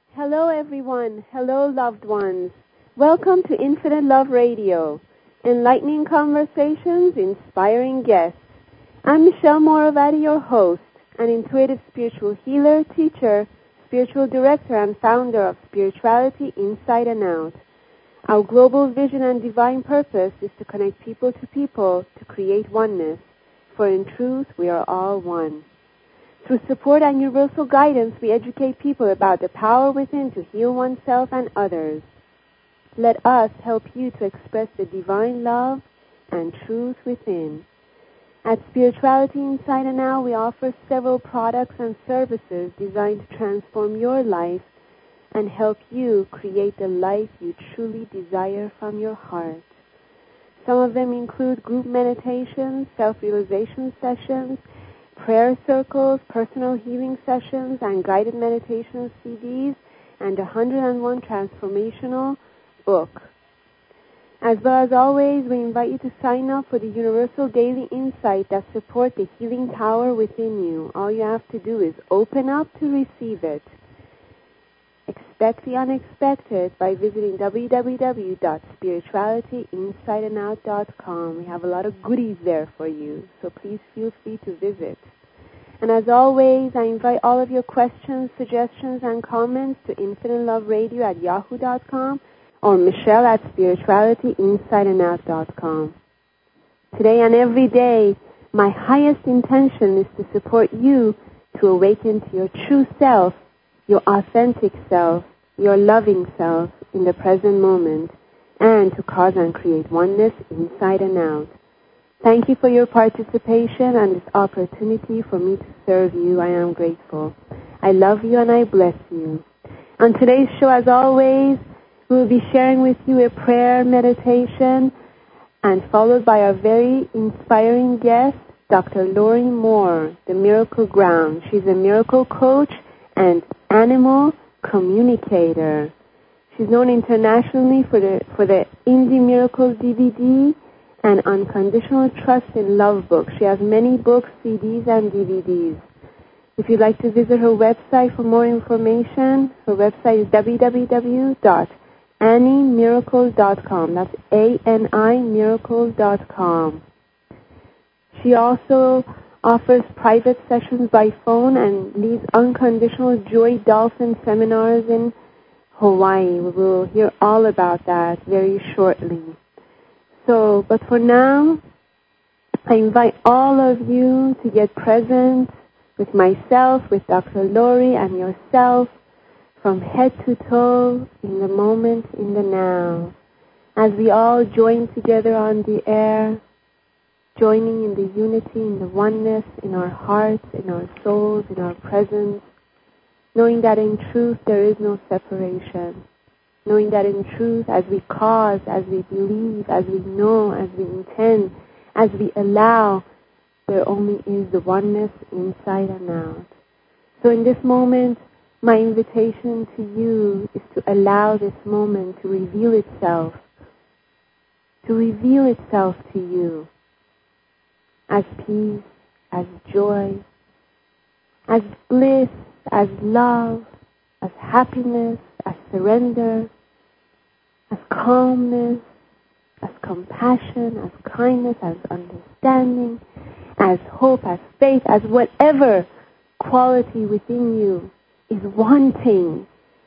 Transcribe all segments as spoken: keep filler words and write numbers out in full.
Hello, everyone. Hello, loved ones. Welcome to Infinite Love Radio. Enlightening conversations, inspiring guests. I'm Michelle Moravati, your host, an intuitive spiritual healer, teacher, spiritual director, and founder of Spirituality Inside and Out. Our global vision and divine purpose is to connect people to people to create oneness, for in truth we are all one. Through support and universal guidance, we educate people about the power within to heal oneself and others. Let us help you to express the divine love and truth within. At Spirituality Inside and Out, we offer several products and services designed to transform your life and help you create the life you truly desire from your heart. Some of them include group meditations, self-realization sessions, prayer circles, personal healing sessions, and guided meditation C Ds, and one hundred and one transformational book. As well as always, we invite you to sign up for the Universal Daily Insight that support the healing power within you. All you have to do is open up to receive it. Expect the unexpected by visiting w w w dot spirituality inside and out dot com. We have a lot of goodies there for you, so please feel free to visit. And as always, I invite all of your questions, suggestions, and comments to infinite love radio at yahoo dot com or Michelle at spirituality inside and out dot com. Today and every day, my highest intention is to support you to awaken to your true self, your authentic self, your loving self in the present moment, and to cause and create oneness inside and out. Thank you for your participation and this opportunity for me to serve you. I am grateful. I love you and I bless you. On today's show, as always, we will be sharing with you a prayer meditation and followed by our very inspiring guest, Doctor Lori Moore, the Miracle Ground. She's a miracle coach and animal communicator. She's known internationally for the for the Indie Miracles D V D and Unconditional Trust in Love book. She has many books, C Ds, and D V Ds. If you'd like to visit her website for more information, her website is w w w dot annie miracles dot com. That's A N I miracles dot com. She also offers private sessions by phone and leads unconditional joy dolphin seminars in Hawaii. We will hear all about that very shortly. So, but for now, I invite all of you to get present with myself, with Doctor Lori, and yourself from head to toe in the moment, in the now, as we all join together on the air, joining in the unity, in the oneness, in our hearts, in our souls, in our presence, knowing that in truth there is no separation, knowing that in truth as we cause, as we believe, as we know, as we intend, as we allow, there only is the oneness inside and out. So in this moment, my invitation to you is to allow this moment to reveal itself, to reveal itself to you as peace, as joy, as bliss, as love, as happiness, as surrender, as calmness, as compassion, as kindness, as understanding, as hope, as faith, as whatever quality within you is wanting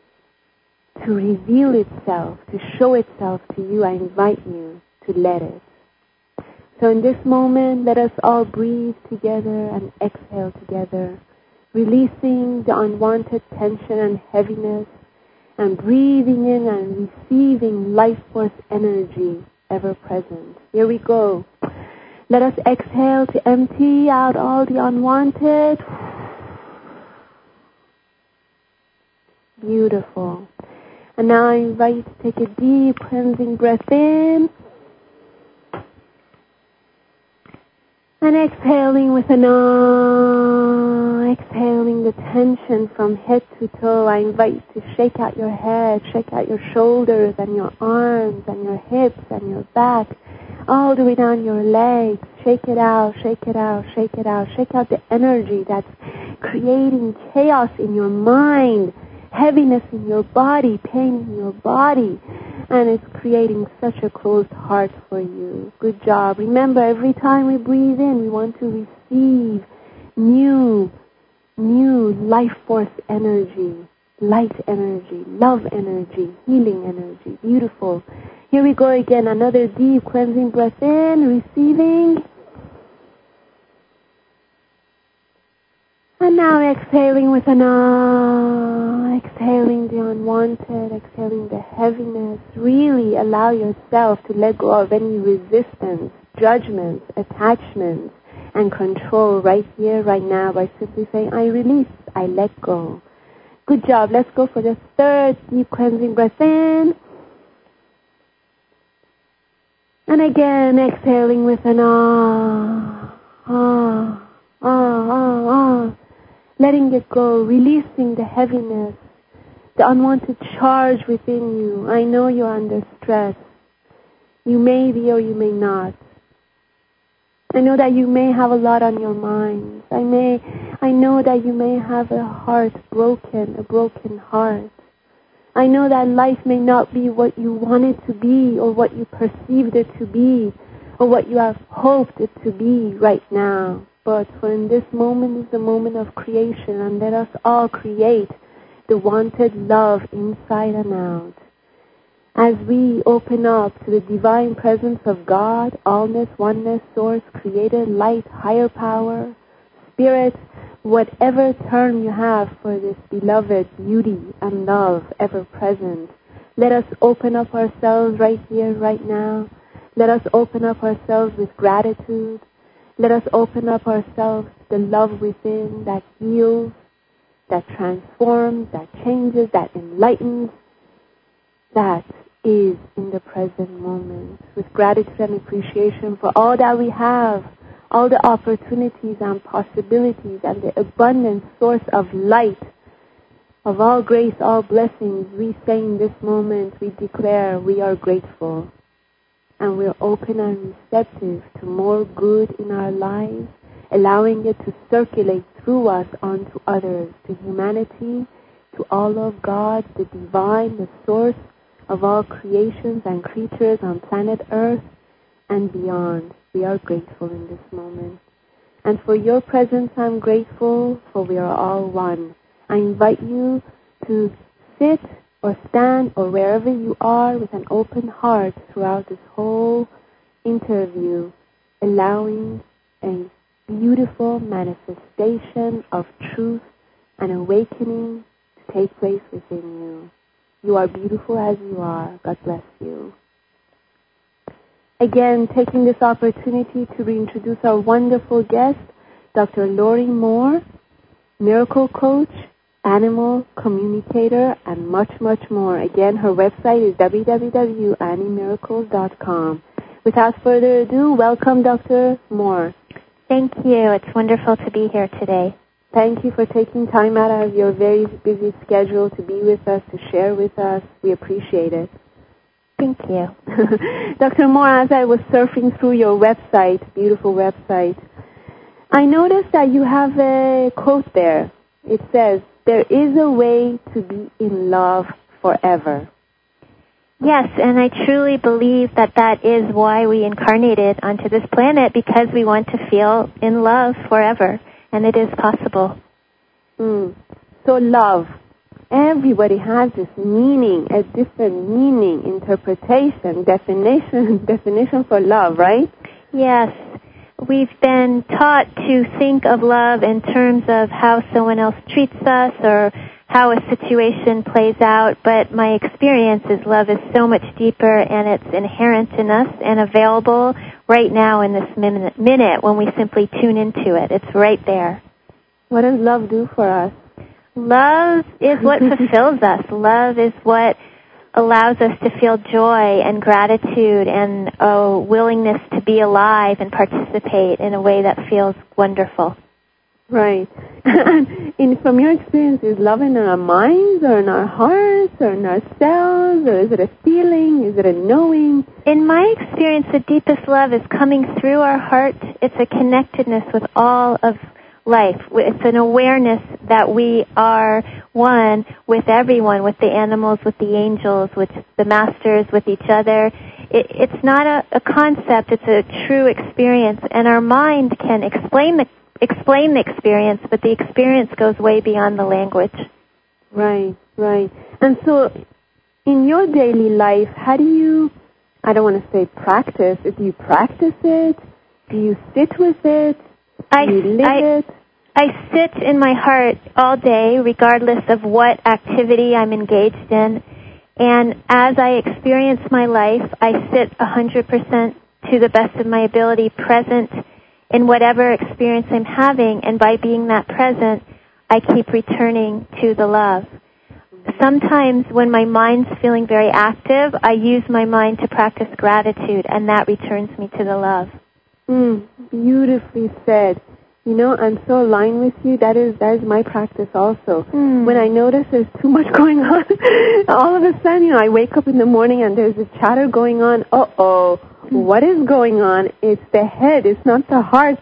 to reveal itself, to show itself to you. I invite you to let it. So in this moment, let us all breathe together and exhale together, releasing the unwanted tension and heaviness, and breathing in and receiving life force energy ever present. Here we go. Let us exhale to empty out all the unwanted. Beautiful. And now I invite you to take a deep cleansing breath in. And exhaling with an ah, exhaling the tension from head to toe. I invite you to shake out your head, shake out your shoulders and your arms and your hips and your back, all the way down your legs. Shake it out, shake it out, shake it out. Shake out the energy that's creating chaos in your mind. heaviness in your body, pain in your body, and it's creating such a closed heart for you. Good job. Remember, every time we breathe in, we want to receive new, new life force energy, light energy, love energy, healing energy. Beautiful. Here we go again. Another deep cleansing breath in, receiving. And now exhaling with an ah, exhaling the unwanted, exhaling the heaviness. Really allow yourself to let go of any resistance, judgments, attachments, and control right here, right now by simply saying, I release, I let go. Good job. Let's go for the third deep cleansing breath in. And again, exhaling with an ah, ah, ah, ah, ah. Letting it go, releasing the heaviness, the unwanted charge within you. I know you're under stress. You may be or you may not. I know that you may have a lot on your mind. I may, I know that you may have a heart broken, a broken heart. I know that life may not be what you want it to be or what you perceived it to be or what you have hoped it to be right now. But for in this moment is the moment of creation, and let us all create the wanted love inside and out. As we open up to the divine presence of God, allness, oneness, source, creator, light, higher power, spirit, whatever term you have for this beloved beauty and love ever present, let us open up ourselves right here, right now. Let us open up ourselves with gratitude. Let us open up ourselves to the love within that heals, that transforms, that changes, that enlightens, that is in the present moment. With gratitude and appreciation for all that we have, all the opportunities and possibilities and the abundant source of light, of all grace, all blessings, we say in this moment, we declare we are grateful. And we're open and receptive to more good in our lives, allowing it to circulate through us onto others, to humanity, to all of God, the divine, the source of all creations and creatures on planet Earth and beyond. We are grateful in this moment. And for your presence, I'm grateful, for we are all one. I invite you to sit or stand or wherever you are with an open heart throughout this whole interview, allowing a beautiful manifestation of truth and awakening to take place within you. You are beautiful as you are. God bless you. Again, taking this opportunity to reintroduce our wonderful guest, Doctor Lori Moore, miracle coach, animal communicator, and much, much more. Again, her website is w w w dot annie miracles dot com. Without further ado, welcome, Doctor Moore. Thank you. It's wonderful to be here today. Thank you for taking time out of your very busy schedule to be with us, to share with us. We appreciate it. Thank you. Doctor Moore, as I was surfing through your website, beautiful website, I noticed that you have a quote there. It says, there is a way to be in love forever. Yes, and I truly believe that that is why we incarnated onto this planet, because we want to feel in love forever, and it is possible. Mm. So love, everybody has this meaning, a different meaning, interpretation, definition, definition for love, right? Yes. We've been taught to think of love in terms of how someone else treats us or how a situation plays out, but my experience is love is so much deeper, and it's inherent in us and available right now in this minute, minute when we simply tune into it. It's right there. What does love do for us? Love is what fulfills us. Love is what allows us to feel joy and gratitude and a willingness to be alive and participate in a way that feels wonderful. Right. And from your experience, is love in our minds or in our hearts or in our cells, or is it a feeling? Is it a knowing? In my experience, the deepest love is coming through our heart. It's a connectedness with all of life. It's an awareness that we are one with everyone, with the animals, with the angels, with the masters, with each other. It, it's not a, a concept, it's a true experience, and our mind can explain the explain the experience, but the experience goes way beyond the language. Right, right. And so in your daily life, how do you, I don't want to say practice, do you practice it? Do you sit with it? I, do you live I, it? I sit in my heart all day, regardless of what activity I'm engaged in. And as I experience my life, I sit one hundred percent to the best of my ability present in whatever experience I'm having. And by being that present, I keep returning to the love. Sometimes when my mind's feeling very active, I use my mind to practice gratitude, and that returns me to the love. Mm, beautifully said. You know, I'm so aligned with you. That is that is my practice also. Mm. When I notice there's too much going on, all of a sudden, you know, I wake up in the morning and there's a chatter going on. Uh-oh, mm. What is going on? It's the head. It's not the heart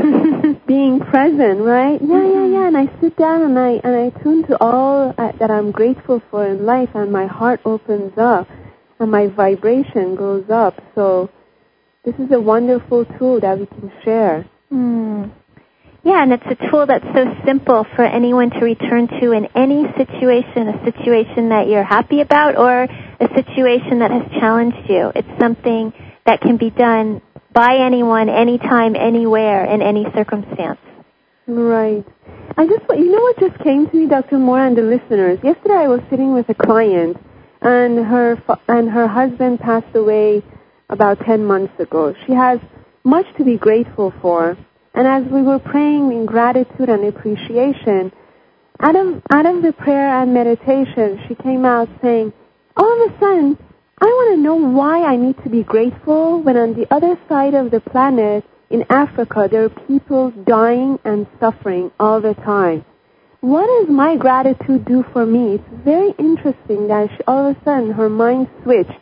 being present, right? Yeah, yeah, yeah. And I sit down and I and I tune to all uh, that I'm grateful for in life, and my heart opens up and my vibration goes up. So this is a wonderful tool that we can share. Mm. Yeah, and it's a tool that's so simple for anyone to return to in any situation, a situation that you're happy about or a situation that has challenged you. It's something that can be done by anyone, anytime, anywhere, in any circumstance. Right. I just, you know what just came to me, Doctor Moore, and the listeners? Yesterday I was sitting with a client, and her and her husband passed away about ten months ago. She has much to be grateful for. And as we were praying in gratitude and appreciation, out of, out of the prayer and meditation, she came out saying, all of a sudden, I want to know why I need to be grateful when on the other side of the planet, in Africa, there are people dying and suffering all the time. What does my gratitude do for me? It's very interesting that she, all of a sudden her mind switched.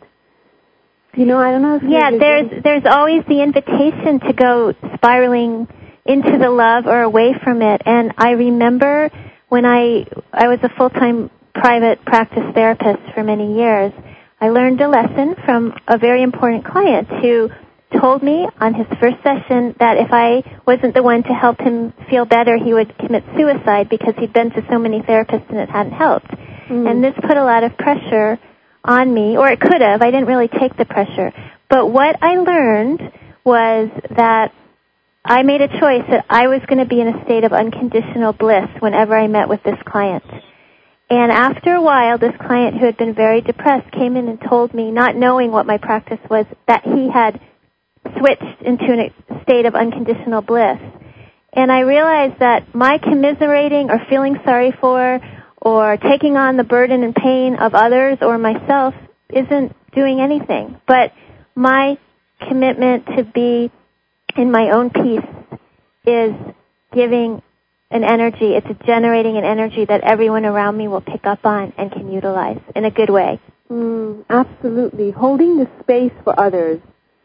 You know, I don't know if yeah, there's there's always the invitation to go spiraling into the love or away from it. And I remember when I I was a full-time private practice therapist for many years, I learned a lesson from a very important client who told me on his first session that if I wasn't the one to help him feel better, he would commit suicide because he'd been to so many therapists and it hadn't helped. Mm. And this put a lot of pressure on me, or it could have. I didn't really take the pressure. But what I learned was that I made a choice that I was going to be in a state of unconditional bliss whenever I met with this client. And after a while, this client who had been very depressed came in and told me, not knowing what my practice was, that he had switched into a state of unconditional bliss. And I realized that my commiserating or feeling sorry for or taking on the burden and pain of others or myself isn't doing anything. But my commitment to be in my own peace is giving an energy, it's generating an energy that everyone around me will pick up on and can utilize in a good way. Mm, absolutely. Holding the space for others.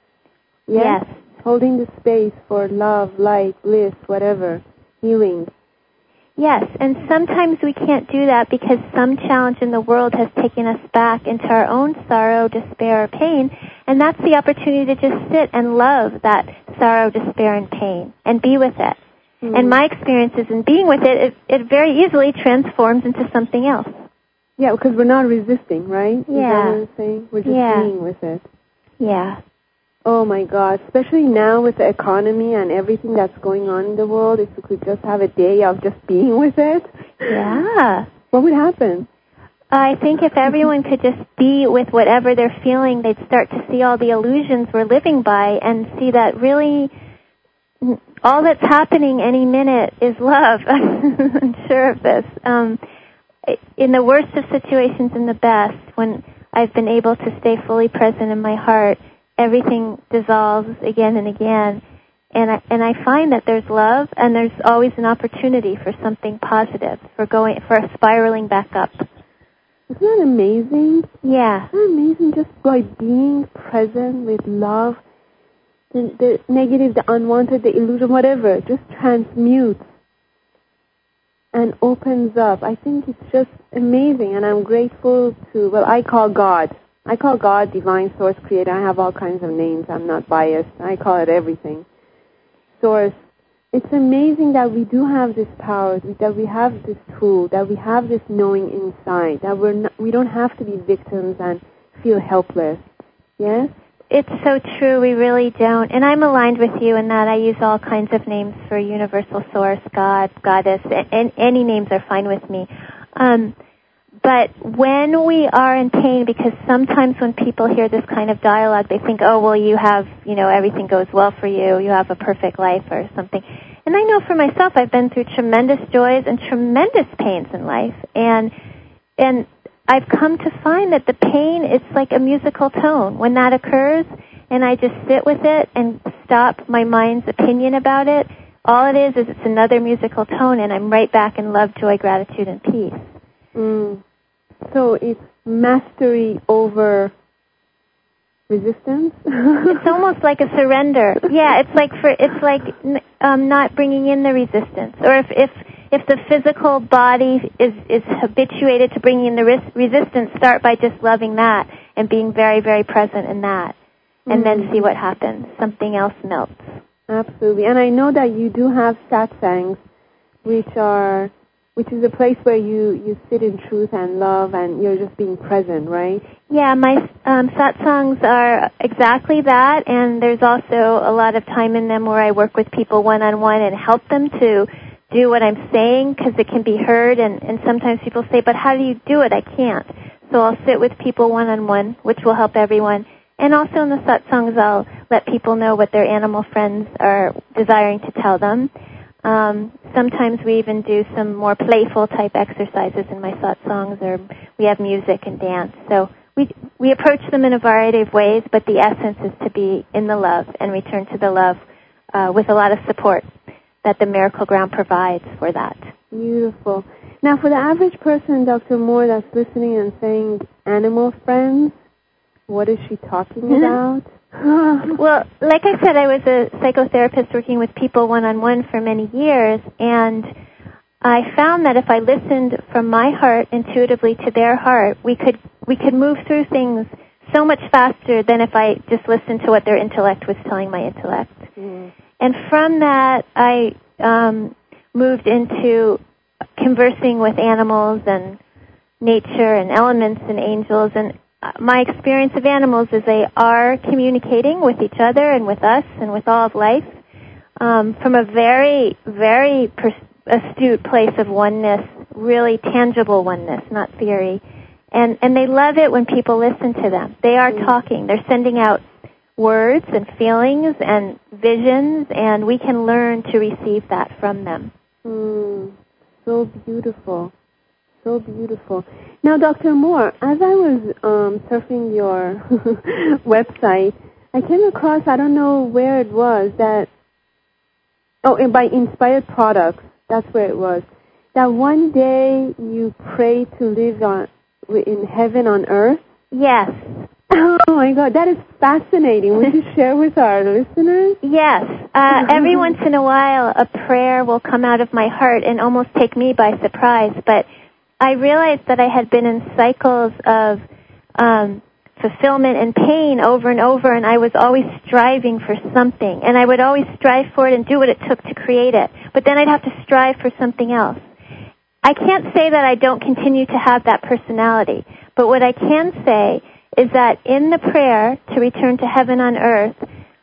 Yes? Yes. Holding the space for love, light, bliss, whatever, healing. Yes, and sometimes we can't do that because some challenge in the world has taken us back into our own sorrow, despair, or pain, and that's the opportunity to just sit and love that sorrow, despair, and pain, and be with it. Mm. And my experiences in being with it, it, it very easily transforms into something else. Yeah, because we're not resisting, right? Is yeah. that what you're saying? We're just yeah. being with it. Yeah. Oh, my God. Especially now with the economy and everything that's going on in the world, if we could just have a day of just being with it. Yeah. What would happen? I think if everyone could just be with whatever they're feeling, they'd start to see all the illusions we're living by and see that really all that's happening any minute is love. I'm sure of this. Um, in the worst of situations and the best, when I've been able to stay fully present in my heart, everything dissolves again and again. And I, and I find that there's love and there's always an opportunity for something positive, for going, for a spiraling back up. Isn't that amazing? Yeah. Isn't that amazing just by being present with love? The, the negative, the unwanted, the illusion, whatever, just transmutes and opens up. I think it's just amazing, and I'm grateful to, well, I call God. I call God Divine Source Creator. I have all kinds of names. I'm not biased. I call it everything. Source. It's amazing that we do have this power, that we have this tool, that we have this knowing inside, that we're not, we don't have to be victims and feel helpless. Yes? It's so true. We really don't. And I'm aligned with you in that I use all kinds of names for universal source, God, goddess, and any names are fine with me. Um, but when we are in pain, because sometimes when people hear this kind of dialogue, they think, oh, well, you have, you know, everything goes well for you, you have a perfect life or something. And I know for myself, I've been through tremendous joys and tremendous pains in life. And, and I've come to find that the pain is like a musical tone. When that occurs and I just sit with it and stop my mind's opinion about it, all it is is it's another musical tone, and I'm right back in love, joy, gratitude, and peace. Mm. So it's mastery over resistance? It's almost like a surrender. Yeah, it's like for it's like um, not bringing in the resistance. Or if if if the physical body is is habituated to bringing in the res- resistance, start by just loving that and being very, very present in that, and mm-hmm. then see what happens. Something else melts. Absolutely. And I know that you do have satsangs, which are, which is a place where you, you sit in truth and love and you're just being present, right? Yeah, my um, satsangs are exactly that, and there's also a lot of time in them where I work with people one-on-one and help them to do what I'm saying, because it can be heard, and, and sometimes people say, but how do you do it? I can't. So I'll sit with people one-on-one, which will help everyone. And also in the satsangs, I'll let people know what their animal friends are desiring to tell them. Um, sometimes we even do some more playful type exercises in my satsangs, or we have music and dance. So we we approach them in a variety of ways, but the essence is to be in the love and return to the love uh, with a lot of support that the Miracle Ground provides for that. Beautiful. Now, for the average person, Doctor Moore, that's listening and saying animal friends, what is she talking about? Well, like I said, I was a psychotherapist working with people one-on-one for many years, and I found that if I listened from my heart intuitively to their heart, we could we could move through things so much faster than if I just listened to what their intellect was telling my intellect. Mm. And from that, I um, moved into conversing with animals and nature and elements and angels, and my experience of animals is they are communicating with each other and with us and with all of life um, from a very, very pers- astute place of oneness, really tangible oneness, not theory. And and they love it when people listen to them. They are mm. talking. They're sending out words and feelings and visions, and we can learn to receive that from them. Mm. So beautiful. So beautiful. Now, Doctor Moore, as I was um, surfing your website, I came across, I don't know where it was, that, oh, and by Inspired Products, that's where it was, that one day you pray to live on in heaven on earth. Yes. Oh, my God, that is fascinating. Would you share with our listeners? Yes. Uh, every once in a while, a prayer will come out of my heart and almost take me by surprise, but I realized that I had been in cycles of um, fulfillment and pain over and over, and I was always striving for something. And I would always strive for it and do what it took to create it. But then I'd have to strive for something else. I can't say that I don't continue to have that personality. But what I can say is that in the prayer to return to heaven on earth,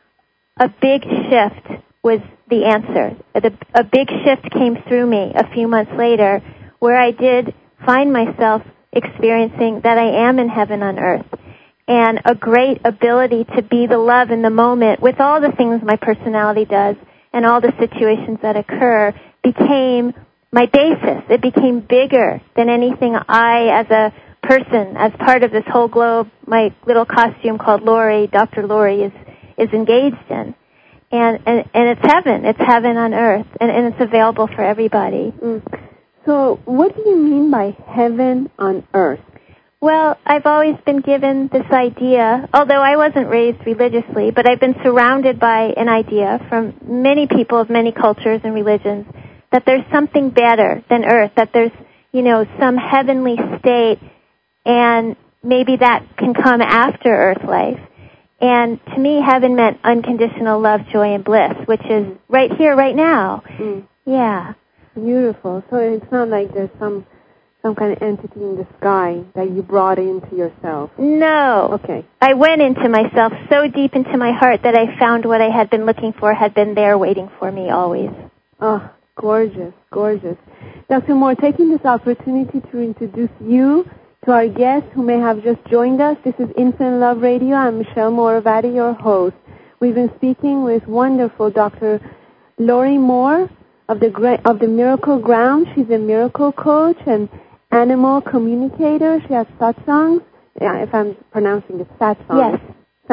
a big shift was the answer. A big shift came through me a few months later, where I did find myself experiencing that I am in heaven on earth, and a great ability to be the love in the moment with all the things my personality does and all the situations that occur became my basis. It became bigger than anything I, as a person, as part of this whole globe, my little costume called Lori, Doctor Lori, is is engaged in. And, and, and it's heaven. It's heaven on earth, and, and it's available for everybody. Mm. So what do you mean by heaven on earth? Well, I've always been given this idea, although I wasn't raised religiously, but I've been surrounded by an idea from many people of many cultures and religions that there's something better than earth, that there's, you know, some heavenly state, and maybe that can come after earth life. And to me, heaven meant unconditional love, joy, and bliss, which is right here, right now. Mm. Yeah. Beautiful. So it's not like there's some some kind of entity in the sky that you brought into yourself. No. Okay. I went into myself so deep into my heart that I found what I had been looking for had been there waiting for me always. Oh, gorgeous, gorgeous. Doctor Moore, taking this opportunity to introduce you to our guests who may have just joined us. This is Infinite Love Radio. I'm Michelle Moravati, your host. We've been speaking with wonderful Doctor Lori Moore of the of the Miracle Ground. She's a miracle coach and animal communicator. She has satsangs, yeah, if I'm pronouncing it satsang. Yes.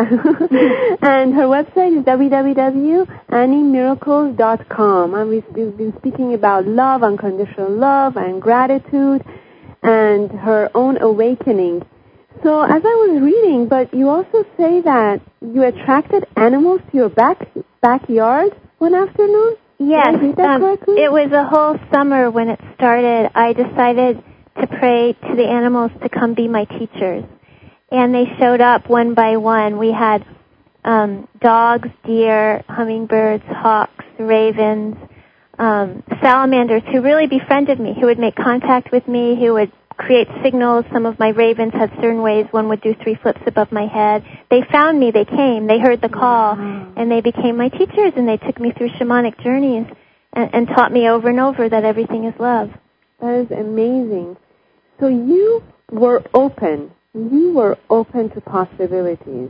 And her website is w w w dot annie miracles dot com. And we've been speaking about love, unconditional love, and gratitude, and her own awakening. So as I was reading, but you also say that you attracted animals to your back backyard one afternoon? Yes. Did I read that um, correctly? it was a whole summer when it started. I decided to pray to the animals to come be my teachers. And they showed up one by one. We had um, dogs, deer, hummingbirds, hawks, ravens, um, salamanders who really befriended me, who would make contact with me, who would create signals. Some of my ravens had certain ways. One would do three flips above my head. They found me. They came. They heard the call. Wow. And they became my teachers, and they took me through shamanic journeys and, and taught me over and over that everything is love. That is amazing. So you were open. You were open to possibilities.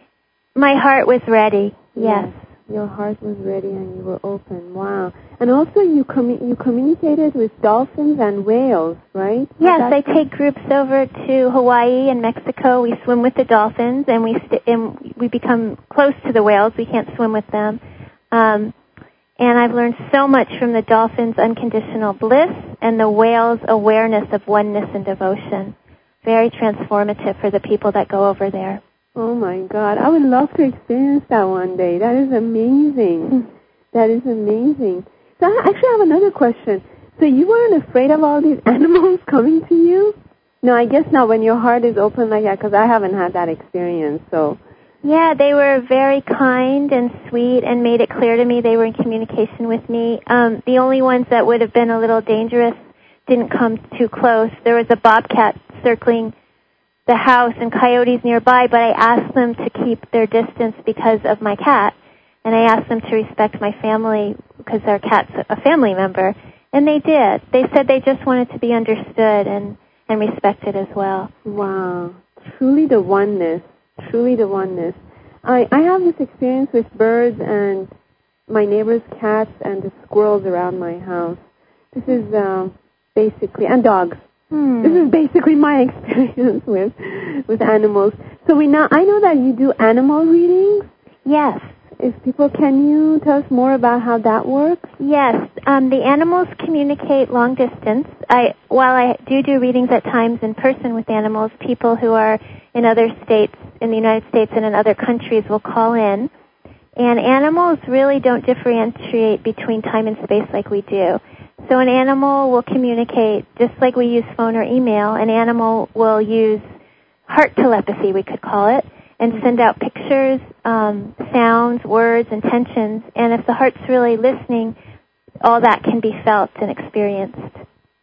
My heart was ready, yes. Yes. Your heart was ready and you were open. Wow. And also you commu- you communicated with dolphins and whales, right? Yes, I take groups over to Hawaii and Mexico. We swim with the dolphins, and we st- and we become close to the whales. We can't swim with them. Um, and I've learned so much from the dolphins' unconditional bliss and the whales' awareness of oneness and devotion. Very transformative for the people that go over there. Oh, my God. I would love to experience that one day. That is amazing. That is amazing. So I actually have another question. So you weren't afraid of all these animals coming to you? No, I guess not when your heart is open like that, because I haven't had that experience, so... Yeah, they were very kind and sweet and made it clear to me they were in communication with me. Um, the only ones that would have been a little dangerous didn't come too close. There was a bobcat circling the house and coyotes nearby, but I asked them to keep their distance because of my cat, and I asked them to respect my family because their cat's a family member, and they did. They said they just wanted to be understood and, and respected as well. Wow. Truly the oneness. Truly the oneness. I, I have this experience with birds and my neighbor's cats and the squirrels around my house. This is uh, basically, and dogs. Hmm. This is basically my experience with with animals. So we now I know that you do animal readings. Yes. If people, can you tell us more about how that works? Yes. Um, the animals communicate long distance. I while I do do readings at times in person with animals, people who are in other states, in the United States and in other countries, will call in. And animals really don't differentiate between time and space like we do. So an animal will communicate just like we use phone or email. An animal will use heart telepathy, we could call it, and send out pictures, um, sounds, words, intentions. And if the heart's really listening, all that can be felt and experienced.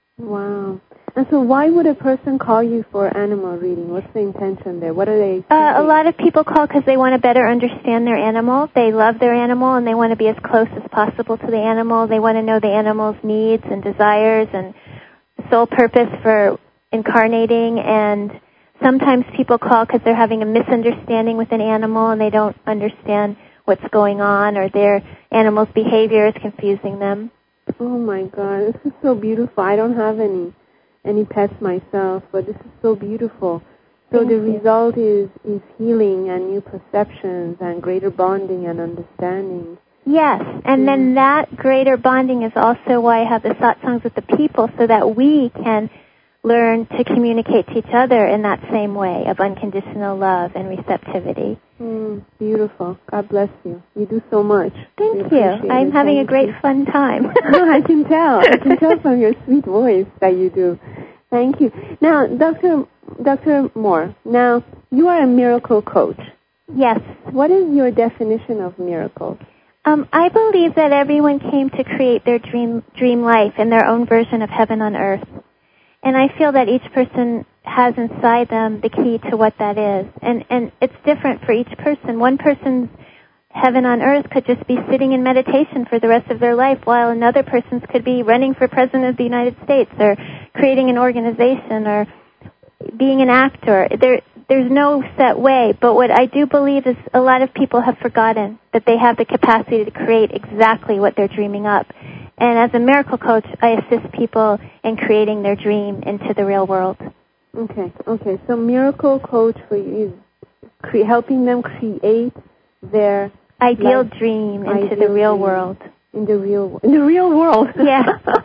Wow. And so why would a person call you for animal reading? What's the intention there? What are they Uh, a lot of people call because they want to better understand their animal. They love their animal, and they want to be as close as possible to the animal. They want to know the animal's needs and desires and sole purpose for incarnating. And sometimes people call because they're having a misunderstanding with an animal, and they don't understand what's going on, or their animal's behavior is confusing them. Oh, my God. This is so beautiful. I don't have any. any pets myself, but this is so beautiful. So Thank the you. result is, is healing and new perceptions and greater bonding and understanding. Yes, and mm. then that greater bonding is also why I have the satsangs with the people, so that we can learn to communicate to each other in that same way of unconditional love and receptivity. Mm, beautiful. God bless you. You do so much. Thank you. I'm it. having Thank a great you. fun time. No, I can tell. I can tell from your sweet voice that you do. Thank you. Now, Doctor Doctor Moore, now, you are a miracle coach. Yes. What is your definition of miracle? Um, I believe that everyone came to create their dream dream life in their own version of heaven on earth. And I feel that each person has inside them the key to what that is. And, and it's different for each person. One person's heaven on earth could just be sitting in meditation for the rest of their life, while another person's could be running for president of the United States or creating an organization or being an actor. There, there's no set way, but what I do believe is a lot of people have forgotten that they have the capacity to create exactly what they're dreaming up. And as a miracle coach, I assist people in creating their dream into the real world. Okay, okay. So miracle coach for you is cre- helping them create their ideal life, dream into ideal the real dream. world. In the real in the real world. Yeah.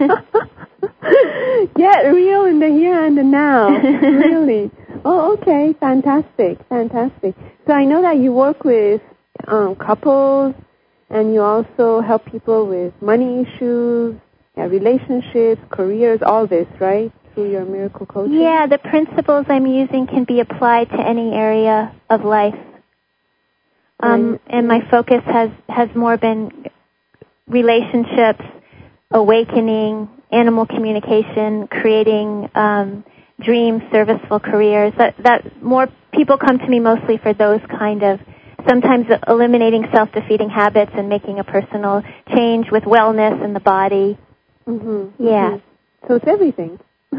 Get real in the here and the now. Really. Oh, okay. Fantastic. Fantastic. So I know that you work with um, couples, and you also help people with money issues, yeah, relationships, careers, all this, right? Through your miracle coaching? Yeah, the principles I'm using can be applied to any area of life. Um, right. And my focus has, has more been relationships, awakening, animal communication, creating um, dream, serviceful careers. That, that more people come to me mostly for those kind of, sometimes eliminating self-defeating habits and making a personal change with wellness in the body. Mm-hmm. Yeah. Mm-hmm. So it's everything.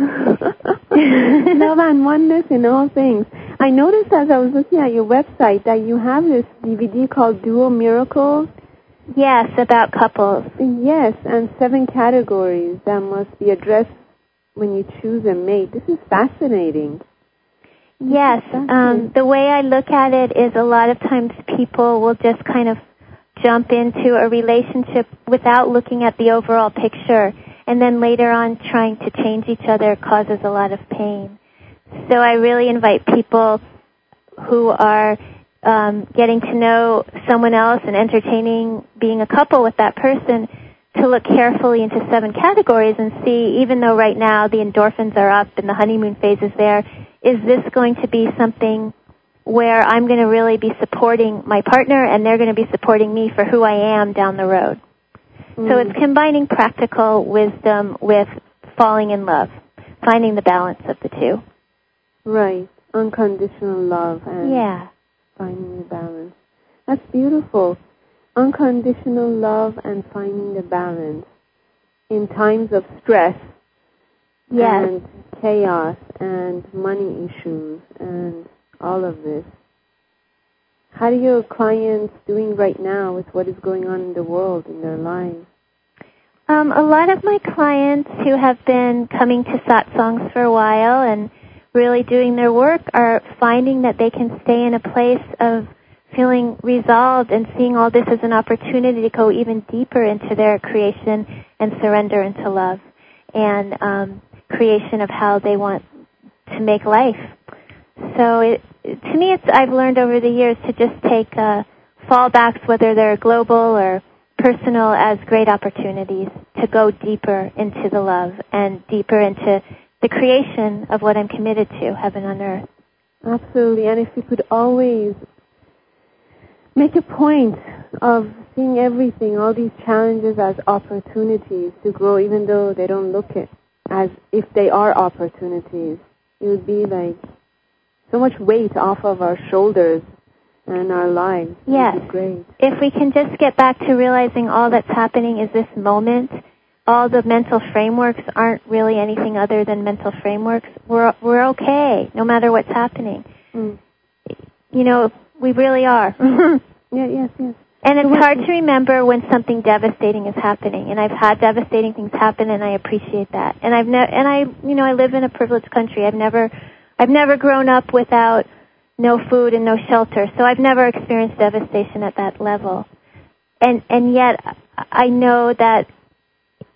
Love and oneness in all things. I noticed as I was looking at your website that you have this D V D called Duo Miracles. Yes, about couples. Yes, and seven categories that must be addressed when you choose a mate. This is fascinating. Yes, um, the way I look at it is a lot of times people will just kind of jump into a relationship without looking at the overall picture, and then later on trying to change each other causes a lot of pain. So I really invite people who are um, getting to know someone else and entertaining being a couple with that person to look carefully into seven categories and see, even though right now the endorphins are up and the honeymoon phase is there, is this going to be something where I'm going to really be supporting my partner and they're going to be supporting me for who I am down the road? Mm. So it's combining practical wisdom with falling in love, finding the balance of the two. Right. Unconditional love and yeah. finding the balance. That's beautiful. Unconditional love and finding the balance in times of stress yes. and chaos and money issues and all of this. How are your clients doing right now with what is going on in the world, in their lives? Um, a lot of my clients who have been coming to satsangs for a while and really doing their work are finding that they can stay in a place of feeling resolved and seeing all this as an opportunity to go even deeper into their creation and surrender into love and um, creation of how they want to make life. So it, to me, it's I've learned over the years to just take uh, fallbacks, whether they're global or personal, as great opportunities to go deeper into the love and deeper into the creation of what I'm committed to, heaven on earth. Absolutely. And if you could always make a point of seeing everything, all these challenges as opportunities to grow, even though they don't look it as if they are opportunities, it would be like so much weight off of our shoulders and our lives. Yes. It would be great. If we can just get back to realizing all that's happening is this moment, all the mental frameworks aren't really anything other than mental frameworks, we're we're okay, no matter what's happening. Mm. You know, we really are. yeah, yes, yes. And it's hard to remember when something devastating is happening. And I've had devastating things happen, and I appreciate that. And I've ne- and I, you know, I live in a privileged country. I've never, I've never grown up without no food and no shelter. So I've never experienced devastation at that level. And and yet I know that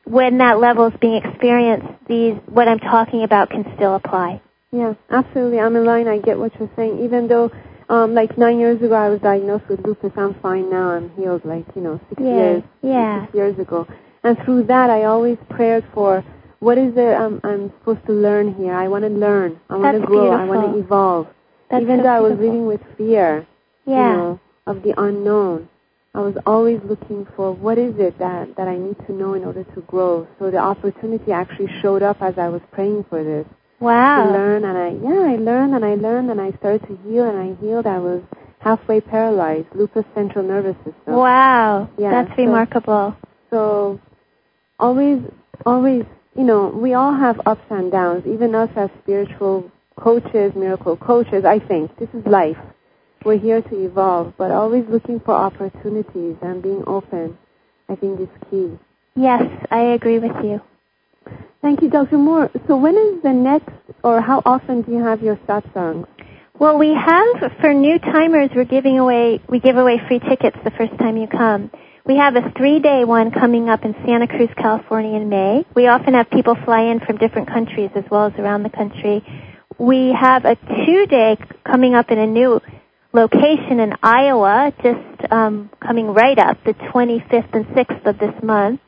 when that level is being experienced, these what I'm talking about can still apply. Yeah, absolutely. I'm in line. I get what you're saying. Even though, um, like nine years ago, I was diagnosed with lupus. I'm fine now. I'm healed. Like you know, six yeah. years, yeah. six years ago. And through that, I always prayed for what is it I'm, I'm supposed to learn here. I want to learn. I want to grow. Beautiful. I want to evolve. That's Even so though I was beautiful. living with fear, yeah. you know, of the unknown, I was always looking for what is it that, that I need to know in order to grow. So the opportunity actually showed up as I was praying for this. Wow. To learn, and I, yeah, I learned and I learned and I started to heal and I healed. I was halfway paralyzed, lupus central nervous system. Wow. Yeah, That's so, remarkable. So, always, always, you know, we all have ups and downs, even us as spiritual coaches, miracle coaches, I think. This is life. We're here to evolve, but always looking for opportunities and being open, I think is key. Yes, I agree with you. Thank you, Doctor Moore. So when is the next, or how often do you have your satsangs? Well, we have, for new timers, we're giving away, we give away free tickets the first time you come. We have a three-day one coming up in Santa Cruz, California in May. We often have people fly in from different countries as well as around the country. We have a two-day coming up in a new location in Iowa, just um, coming right up, the twenty-fifth and sixth of this month.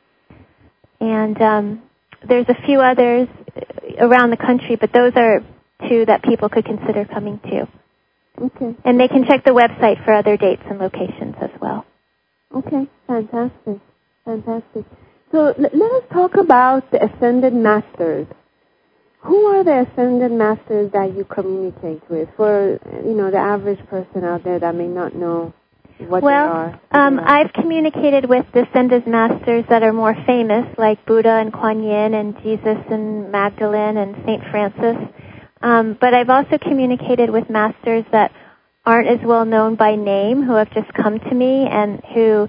And um, there's a few others around the country, but those are two that people could consider coming to. Okay. And they can check the website for other dates and locations as well. Okay, fantastic, fantastic. So l- let us talk about the Ascended Masters. Who are the Ascended Masters that you communicate with? For, you know, the average person out there that may not know what well, they are. Um, they are. I've communicated with the Ascended Masters that are more famous, like Buddha and Kuan Yin and Jesus and Magdalene and Saint Francis. Um, but I've also communicated with masters that aren't as well known by name, who have just come to me and who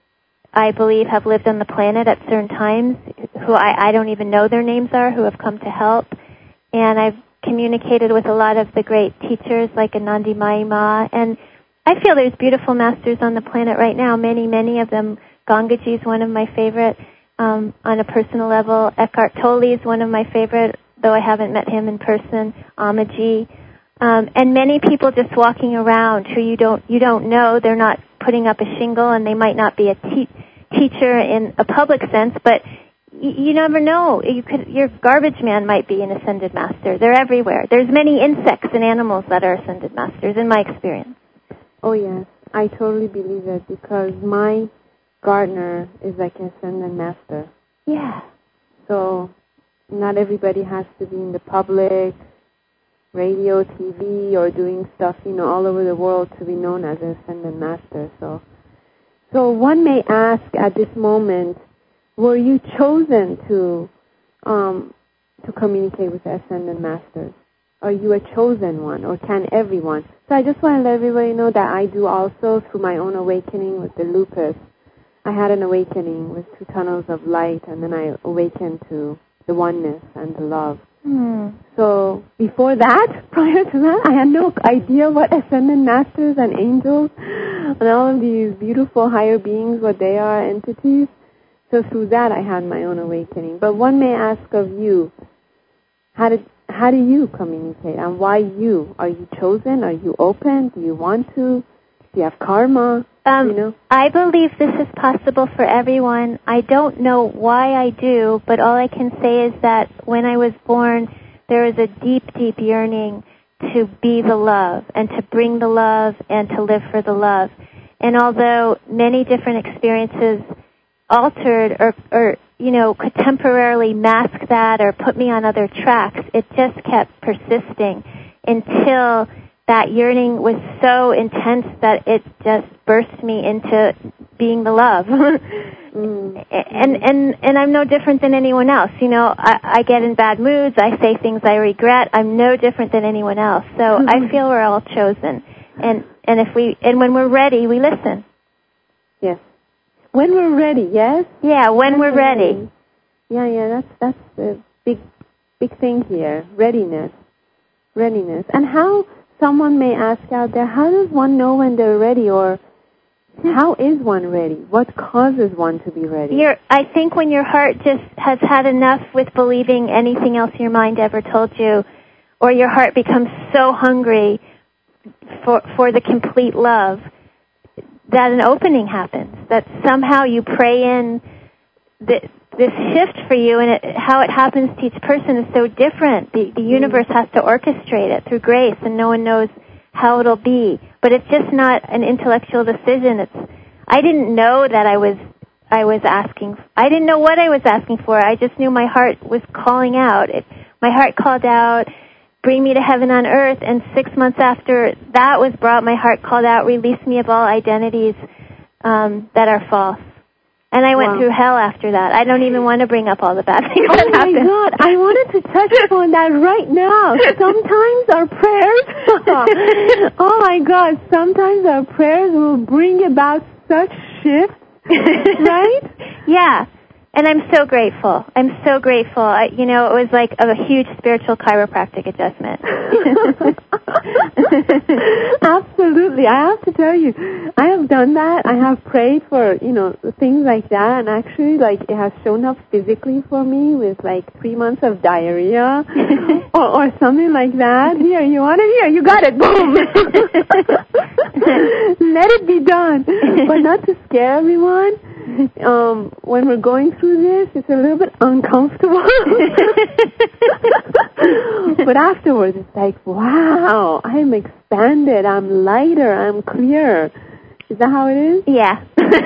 I believe have lived on the planet at certain times, who I, I don't even know their names are, who have come to help. And I've communicated with a lot of the great teachers like Anandi Mayima. And I feel there's beautiful masters on the planet right now, many, many of them. Gangaji is one of my favorite um, on a personal level. Eckhart Tolle is one of my favorite, though I haven't met him in person. Amaji. Um, and many people just walking around who you don't you don't know. They're not putting up a shingle, and they might not be a te- teacher in a public sense, but y- you never know. You could your garbage man might be an ascended master. They're everywhere. There's many insects and animals that are ascended masters, in my experience. Oh yes, I totally believe it because my gardener is like an ascended master. Yeah. So not everybody has to be in the public. Radio, T V, or doing stuff, you know, all over the world to be known as an Ascended Master. So, so one may ask at this moment, were you chosen to um, to communicate with the Ascended Masters? Are you a chosen one, or can everyone? So I just want to let everybody know that I do also through my own awakening with the lupus. I had an awakening with two tunnels of light, and then I awakened to the oneness and the love. Hmm. So before that, prior to that, I had no idea what Ascended Masters and angels and all of these beautiful higher beings, what they are, entities. So through that, I had my own awakening. But one may ask of you, how did how do you communicate, and why you? Are you chosen? Are you open? Do you want to? Do you have karma? Um, you know? I believe this is possible for everyone. I don't know why I do, but all I can say is that when I was born, there was a deep, deep yearning to be the love and to bring the love and to live for the love. And although many different experiences altered or, or you know, could temporarily mask that or put me on other tracks, it just kept persisting until that yearning was so intense that it just burst me into being the love. mm. And and and I'm no different than anyone else. You know, I, I get in bad moods. I say things I regret. I'm no different than anyone else. So mm-hmm. I feel we're all chosen. And and if we and when we're ready, we listen. Yes. When we're ready, yes? Yeah, when, when we're ready. ready. Yeah, yeah, that's that's the big big thing here. Readiness. Readiness. And how someone may ask out there, how does one know when they're ready? Or How is one ready? What causes one to be ready? You're, I think when your heart just has had enough with believing anything else your mind ever told you, or your heart becomes so hungry for for the complete love, that an opening happens, that somehow you pray in the, this shift for you, and it, how it happens to each person is so different. The, the universe mm. has to orchestrate it through grace, and no one knows how it'll be. But it's just not an intellectual decision. It's I didn't know that I was I was asking. I didn't know what I was asking for. I just knew my heart was calling out. It, my heart called out, "Bring me to heaven on earth." And six months after that was brought, my heart called out, "Release me of all identities um, that are false." And I went wow. through hell after that. I don't even want to bring up all the bad things oh that happened. Oh my God, I wanted to touch upon that right now. Sometimes our prayers, oh my God, sometimes our prayers will bring about such shifts, right? Yeah. And I'm so grateful. I'm so grateful. I, you know, it was like a huge spiritual chiropractic adjustment. Absolutely. I have to tell you, I have done that. I have prayed for, you know, things like that, and actually, like, it has shown up physically for me with, like, three months of diarrhea or, or something like that. Here, you want it? Here, you got it. Boom. Let it be done. But not to scare everyone. Um, when we're going through this, it's a little bit uncomfortable. But afterwards, it's like, wow, I'm expanded, I'm lighter, I'm clearer. Is that how it is? Yeah.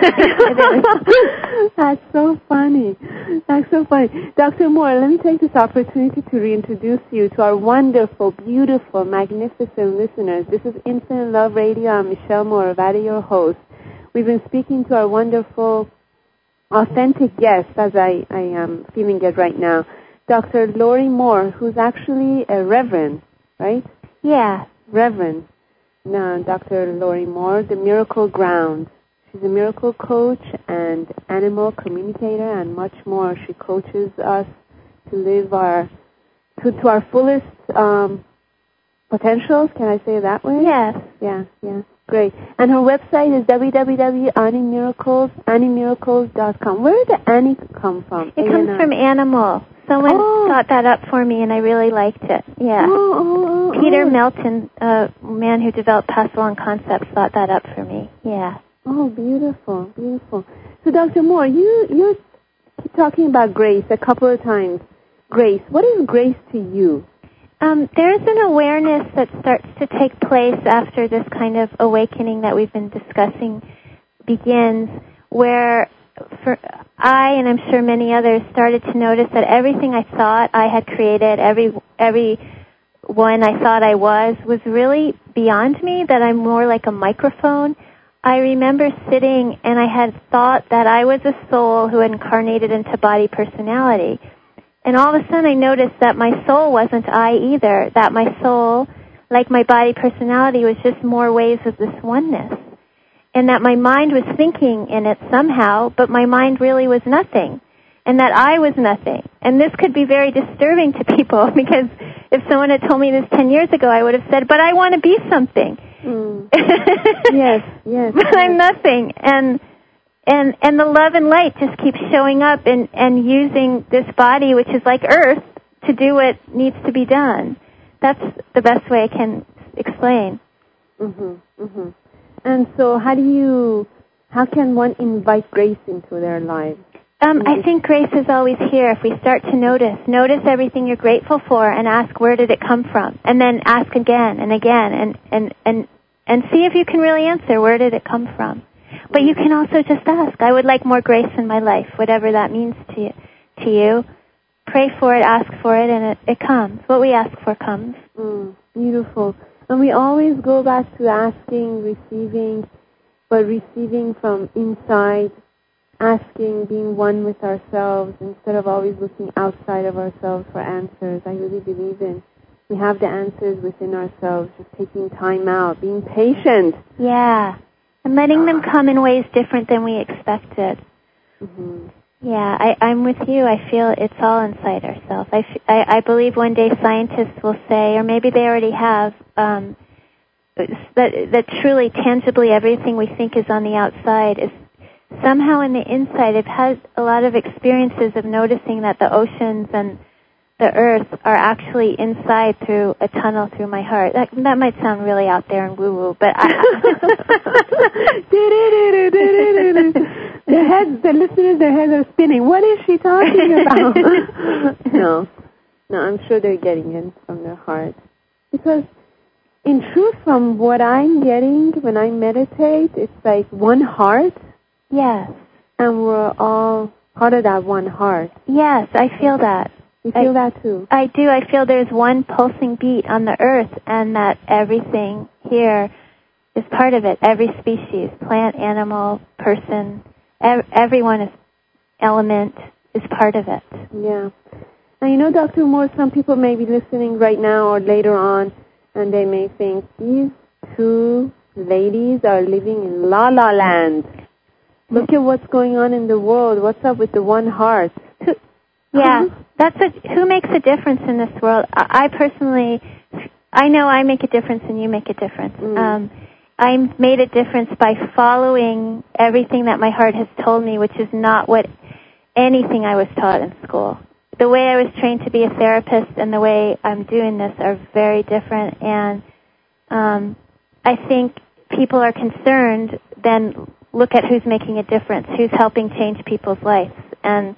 It is. That's so funny. That's so funny. Doctor Moore, let me take this opportunity to reintroduce you to our wonderful, beautiful, magnificent listeners. This is Infinite Love Radio. I'm Michelle Moravati, your host. We've been speaking to our wonderful, authentic guest, as I, I am feeling it right now, Doctor Lori Moore, who's actually a reverend, right? Yeah. Reverend. No, Doctor Lori Moore, the Miracle Ground. She's a miracle coach and animal communicator and much more. She coaches us to live our, to, to our fullest um, potentials. Can I say it that way? Yes. Yeah, yeah. Great. And her website is w w w dot annie miracles annie miracles dot com. Where did the Annie come from? It comes from animal. Someone oh. thought that up for me, and I really liked it. Yeah. Oh, oh, oh, Peter oh. Melton, a man who developed pass-along concepts, thought that up for me. Yeah. Oh, beautiful, beautiful. So, Doctor Moore, you you keep talking about grace a couple of times. Grace. What is grace to you? Um, there's an awareness that starts to take place after this kind of awakening that we've been discussing begins, where for I, and I'm sure many others, started to notice that everything I thought I had created, every every one I thought I was, was really beyond me, that I'm more like a microphone. I remember sitting and I had thought that I was a soul who had incarnated into body personality. And all of a sudden I noticed that my soul wasn't I either, that my soul, like my body personality, was just more waves of this oneness. And that my mind was thinking in it somehow, but my mind really was nothing. And that I was nothing. And this could be very disturbing to people, because if someone had told me this ten years ago, I would have said, but I want to be something. Mm. Yes, yes. But yes. I'm nothing. And And and the love and light just keeps showing up and, and using this body, which is like Earth, to do what needs to be done. That's the best way I can explain. Mhm, mhm. And so, how do you, how can one invite grace into their lives? Um, I think grace is always here if we start to notice. Notice everything you're grateful for and ask, where did it come from? And then ask again and again and, and, and, and see if you can really answer, where did it come from? But you can also just ask, I would like more grace in my life, whatever that means to you. To you. Pray for it, ask for it, and it, it comes. What we ask for comes. Mm, beautiful. And we always go back to asking, receiving, but receiving from inside, asking, being one with ourselves, instead of always looking outside of ourselves for answers. I really believe in we have the answers within ourselves, just taking time out, being patient. Yeah. And letting them come in ways different than we expected. Mm-hmm. Yeah, I, I'm with you. I feel it's all inside ourselves. I, f- I, I believe one day scientists will say, or maybe they already have, um, that that truly, tangibly, everything we think is on the outside is somehow in the inside. I've had a lot of experiences of noticing that the oceans and the earth are actually inside through a tunnel through my heart. That that might sound really out there and woo-woo, but I... their heads, the listeners, their heads are spinning. What is she talking about? no, no, I'm sure they're getting it from their heart. Because in truth, from what I'm getting when I meditate, it's like one heart. Yes. And we're all part of that one heart. Yes, I feel that. You feel I, that too? I do. I feel there's one pulsing beat on the earth and that everything here is part of it. Every species, plant, animal, person, ev- everyone is element is part of it. Yeah. Now, you know, Doctor Moore, some people may be listening right now or later on, and they may think, these two ladies are living in La La Land. Look at what's going on in the world. What's up with the one heart? Yeah, that's a, who makes a difference in this world? I, I personally, I know I make a difference and you make a difference. Mm. Um, I made a difference by following everything that my heart has told me, which is not what anything I was taught in school. The way I was trained to be a therapist and the way I'm doing this are very different, and um, I think people are concerned, then look at who's making a difference, who's helping change people's lives. And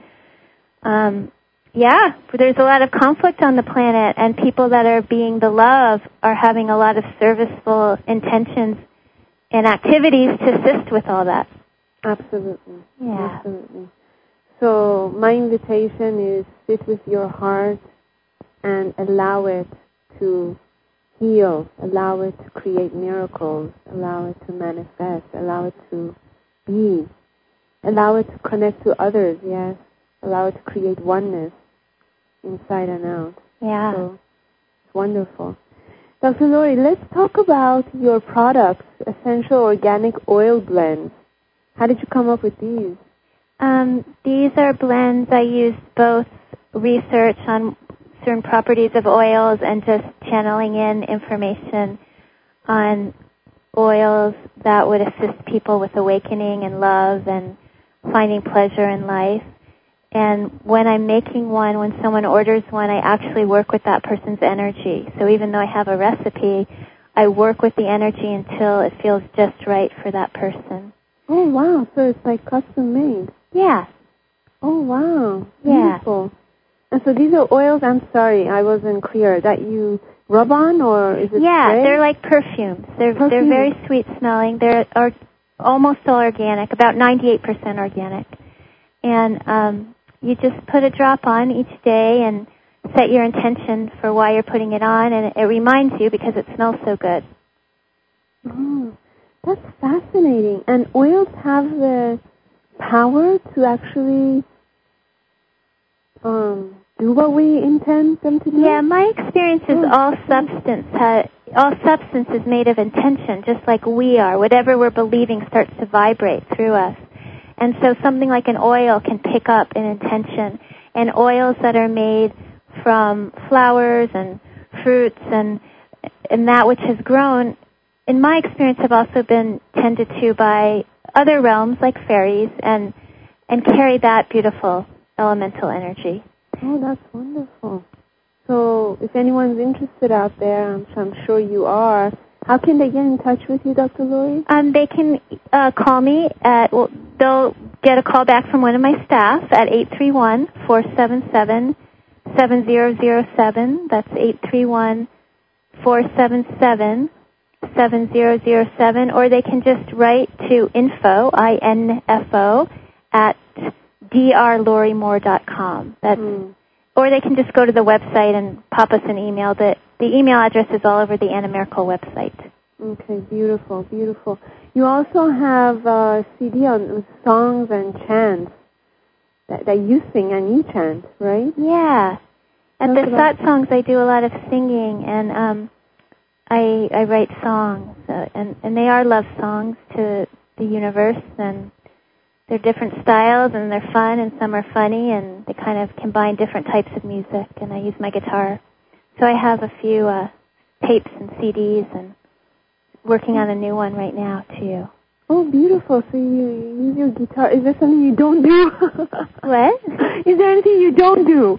Um, yeah, there's a lot of conflict on the planet, and people that are being the love are having a lot of serviceful intentions and activities to assist with all that. Absolutely. Yeah. Absolutely. So my invitation is sit with your heart and allow it to heal, allow it to create miracles, allow it to manifest, allow it to be, allow it to connect to others, yes. Allow it to create oneness inside and out. Yeah. So it's wonderful. Doctor Laurie, let's talk about your products, essential organic oil blends. How did you come up with these? Um, these are blends. I used both research on certain properties of oils and just channeling in information on oils that would assist people with awakening and love and finding pleasure in life. And when I'm making one, when someone orders one, I actually work with that person's energy. So even though I have a recipe, I work with the energy until it feels just right for that person. Oh, wow. So it's like custom made. Yeah. Oh, wow. Yeah. Beautiful. And so these are oils, I'm sorry, I wasn't clear, that you rub on, or is it Yeah, spray? they're like perfumes. They're Perfume. they're very sweet smelling. They're are almost all organic, about ninety-eight percent organic. And um, you just put a drop on each day and set your intention for why you're putting it on, and it reminds you because it smells so good. Oh, that's fascinating. And oils have the power to actually um, do what we intend them to do? Yeah, my experience is oh. all substance, ha- all substance is made of intention, just like we are. Whatever we're believing starts to vibrate through us. And so something like an oil can pick up an intention. And oils that are made from flowers and fruits and and that which has grown, in my experience, have also been tended to by other realms like fairies and and carry that beautiful elemental energy. Oh, that's wonderful. So if anyone's interested out there, I'm, I'm sure you are, how can they get in touch with you, Doctor Laurie? Um, they can uh, call me at, well, they'll get a call back from one of my staff at eight three one, four seven seven, seven zero zero seven. That's eight three one, four seven seven, seven zero zero seven. Or they can just write to info, I N F O, at d r laurie moore dot com. That's, mm. Or they can just go to the website and pop us an email. The, the email address is all over the Anna Miracle website. Okay, beautiful, beautiful. You also have a C D on songs and chants that, that you sing and you chant, right? Yeah. At Talk the about... Sat Songs, I do a lot of singing, and um, I I write songs, uh, and, and they are love songs to the universe, and they're different styles, and they're fun, and some are funny, and they kind of combine different types of music, and I use my guitar. So I have a few uh, tapes and C Ds, and working on a new one right now, too. Oh, beautiful. So you use your guitar. Is there something you don't do? What? Is there anything you don't do?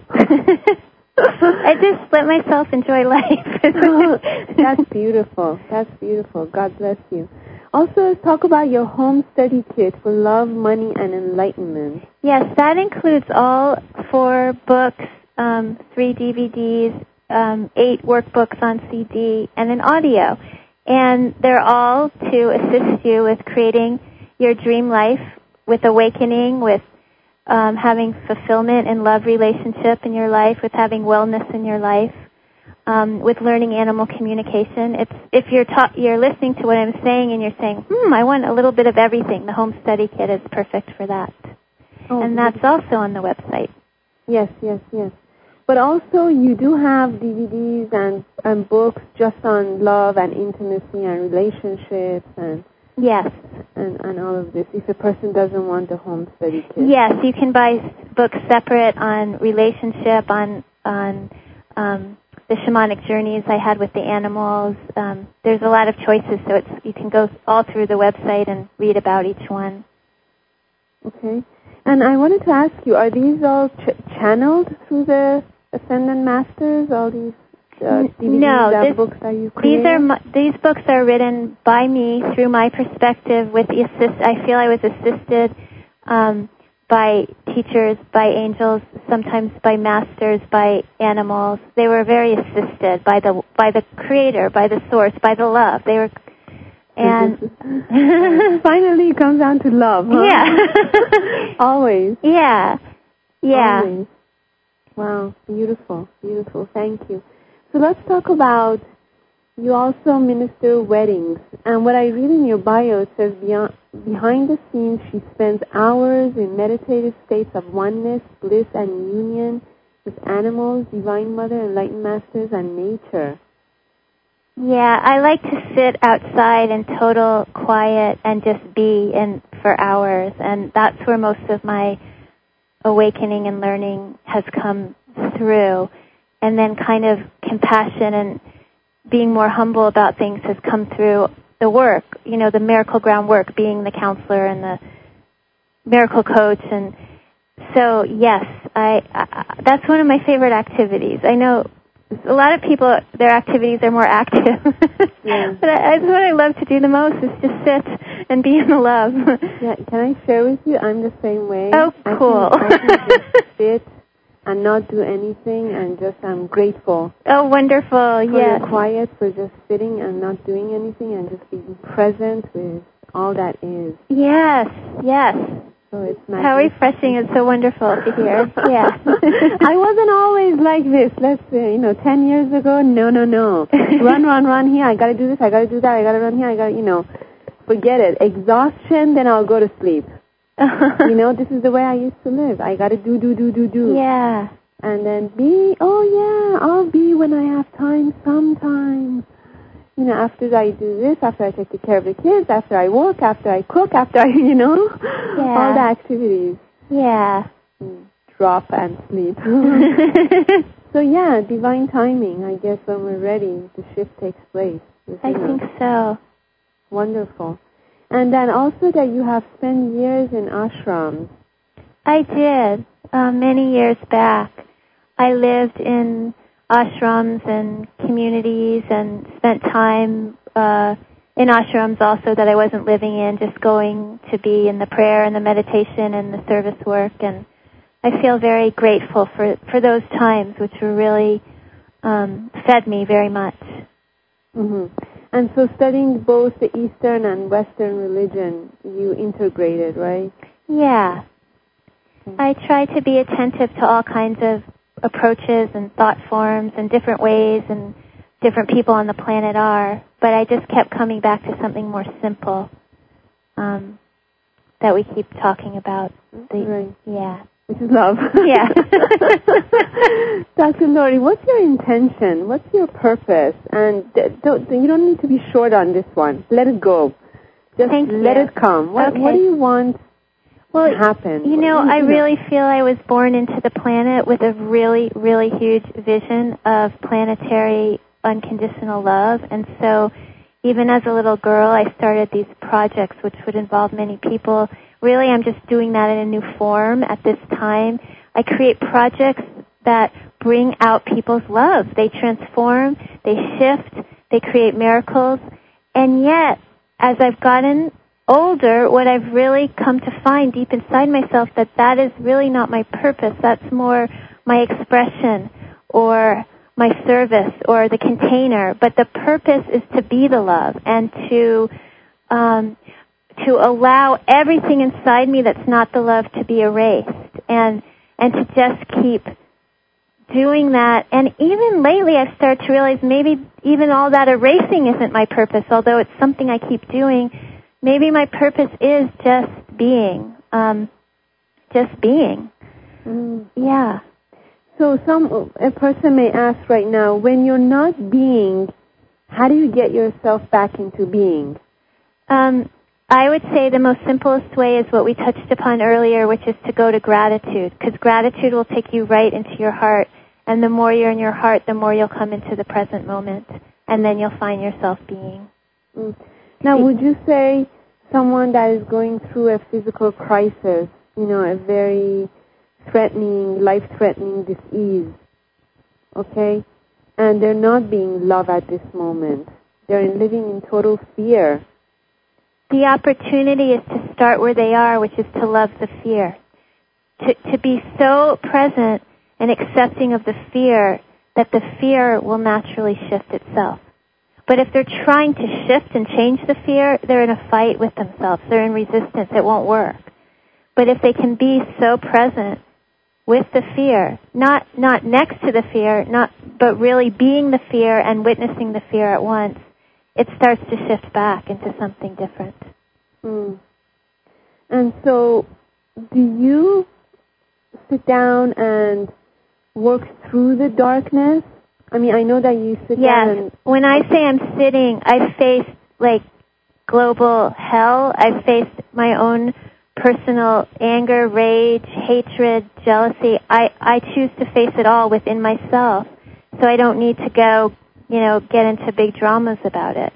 I just let myself enjoy life. That's beautiful. That's beautiful. God bless you. Also, let's talk about your home study kit for love, money, and enlightenment. Yes, that includes all four books, um, three D V Ds, um, eight workbooks on C D, and an audio. And they're all to assist you with creating your dream life, with awakening, with um, having fulfillment and love relationship in your life, with having wellness in your life, um, with learning animal communication. It's if you're ta- you're listening to what I'm saying and you're saying, hmm, I want a little bit of everything. The home study kit is perfect for that. Oh, and that's also on the website. Yes, yes, yes. But also you do have D V Ds and, and books just on love and intimacy and relationships and yes, and, and all of this, if a person doesn't want the home study kit. Yes, you can buy books separate on relationship, on on um, the shamanic journeys I had with the animals. Um, there's a lot of choices, so it's you can go all through the website and read about each one. Okay. And I wanted to ask you, are these all ch- channeled through the Ascendant Masters, all these uh, D V Ds no, and this, books that you create? These are my, these books are written by me through my perspective. With the assist, I feel I was assisted um, by teachers, by angels, sometimes by masters, by animals. They were very assisted by the by the Creator, by the Source, by the love. They were, and finally it comes down to love. Huh? Yeah, always. Yeah, yeah. Always. Wow, beautiful, beautiful. Thank you. So let's talk about, you also minister weddings. And what I read in your bio, it says, beyond, behind the scenes, she spends hours in meditative states of oneness, bliss, and union with animals, Divine Mother, Enlightened Masters, and nature. Yeah, I like to sit outside in total quiet and just be in for hours. And that's where most of my awakening and learning has come through, and then kind of compassion and being more humble about things has come through the work, you know, the miracle ground work, being the counselor and the miracle coach. And so, yes, I, I that's one of my favorite activities. I know a lot of people, their activities are more active. Yeah. But I, that's what I love to do the most, is just sit and be in the love. Yeah, can I share with you? I'm the same way. Oh, cool. I can, I can just sit and not do anything, and just I'm grateful. Oh, wonderful, for yes. the quiet, for just sitting and not doing anything and just being present with all that is. Yes, yes. So it's nice. How refreshing. It's so wonderful to hear. Yeah. I wasn't always like this. Let's say, you know, ten years ago, no, no, no. Run, run, run here. I got to do this. I got to do that. I got to run here. I got to, you know, forget it. Exhaustion, then I'll go to sleep. You know, this is the way I used to live. I got to do, do, do, do, do. Yeah. And then be, oh, yeah, I'll be when I have time sometimes. You know, after I do this, after I take care of the kids, after I work, after I cook, after I, you know, yeah. all the activities. Yeah. Drop and sleep. So, yeah, divine timing. I guess when we're ready, the shift takes place. I think so. Wonderful. And then also that you have spent years in ashrams. I did, uh, many years back. I lived in ashrams and communities and spent time uh, in ashrams also that I wasn't living in, just going to be in the prayer and the meditation and the service work. And I feel very grateful for, for those times, which were really um, fed me very much. Mm-hmm. And so studying both the Eastern and Western religion, you integrated, right? Yeah. Okay. I try to be attentive to all kinds of approaches and thought forms and different ways and different people on the planet are, but I just kept coming back to something more simple um, that we keep talking about. The, right. Yeah. Which is love. Yeah. Doctor Laurie, what's your intention? What's your purpose? And don't, you don't need to be short on this one. Let it go. Just Thank let you. it come. What, okay. what do you want well, to happen? You know, you, I you really know. feel I was born into the planet with a really, really huge vision of planetary unconditional love. And so, even as a little girl, I started these projects which would involve many people. Really, I'm just doing that in a new form at this time. I create projects that bring out people's love. They transform, they shift, they create miracles. And yet, as I've gotten older, what I've really come to find deep inside myself, that that is really not my purpose. That's more my expression or my service or the container. But the purpose is to be the love and to um, to allow everything inside me that's not the love to be erased, and and to just keep doing that. And even lately I've started to realize maybe even all that erasing isn't my purpose, although it's something I keep doing. Maybe my purpose is just being, um, just being. Mm. Yeah. So some a person may ask right now, when you're not being, how do you get yourself back into being? Um, I would say the most simplest way is what we touched upon earlier, which is to go to gratitude, because gratitude will take you right into your heart, and the more you're in your heart, the more you'll come into the present moment, and then you'll find yourself being. Mm. Now, would you say someone that is going through a physical crisis, you know, a very threatening, life-threatening disease, okay, and they're not being loved at this moment, they're living in total fear. The opportunity is to start where they are, which is to love the fear. To, to be so present and accepting of the fear that the fear will naturally shift itself. But if they're trying to shift and change the fear, they're in a fight with themselves. They're in resistance. It won't work. But if they can be so present with the fear, not not next to the fear, not but really being the fear and witnessing the fear at once, it starts to shift back into something different. Mm. And so, do you sit down and work through the darkness? I mean, I know that you sit yes. down and... Yes. When I say I'm sitting, I face, like, global hell. I faced my own personal anger, rage, hatred, jealousy. I, I choose to face it all within myself, so I don't need to go, you know, get into big dramas about it.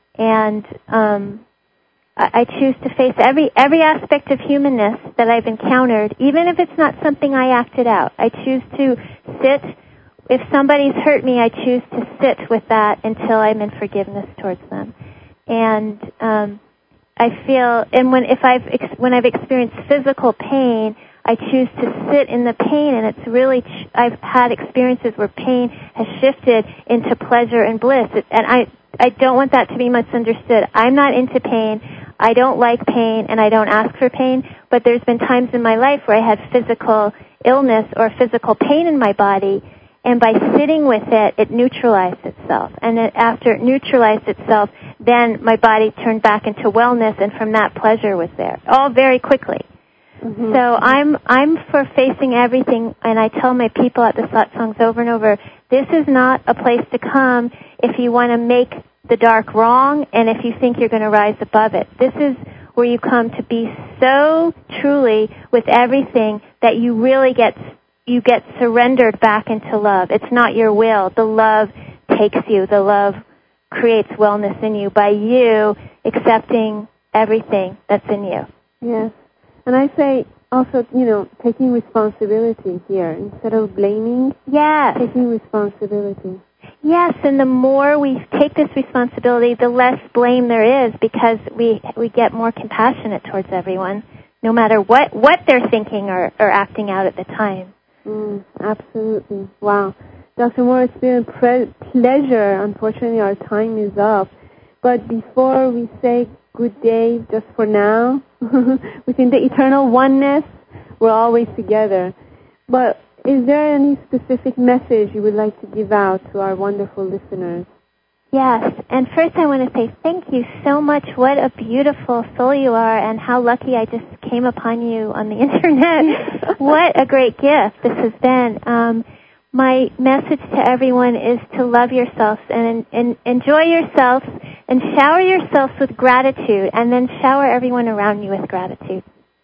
And um, I, I choose to face every every aspect of humanness that I've encountered, even if it's not something I acted out. I choose to sit. If somebody's hurt me, I choose to sit with that until I'm in forgiveness towards them. And um, I feel, and when if I've ex- when I've experienced physical pain, I choose to sit in the pain, and it's really, ch- I've had experiences where pain has shifted into pleasure and bliss. It, and I, I don't want that to be misunderstood. I'm not into pain. I don't like pain, and I don't ask for pain, but there's been times in my life where I had physical illness or physical pain in my body, and by sitting with it, it neutralized itself. And it, after it neutralized itself, then my body turned back into wellness, and from that, pleasure was there, all very quickly. Mm-hmm. So I'm I'm for facing everything, and I tell my people at the satsangs over and over, this is not a place to come if you want to make the dark wrong and if you think you're going to rise above it. This is where you come to be so truly with everything that you really get you get surrendered back into love. It's not your will. The love takes you. The love creates wellness in you by you accepting everything that's in you. Yes. And I say also, you know, taking responsibility here instead of blaming. Yes. Taking responsibility. Yes, and the more we take this responsibility, the less blame there is, because we we get more compassionate towards everyone, no matter what, what they're thinking or, or acting out at the time. Mm, absolutely. Wow. Doctor Moore, it's been a pre- pleasure. Unfortunately, our time is up. But before we say good day, just for now, within the eternal oneness, we're always together. But is there any specific message you would like to give out to our wonderful listeners? Yes, and first I want to say thank you so much. What a beautiful soul you are, and how lucky I just came upon you on the Internet. What a great gift this has been. Um, my message to everyone is to love yourselves and, and enjoy yourselves and shower yourselves with gratitude, and then shower everyone around you with gratitude.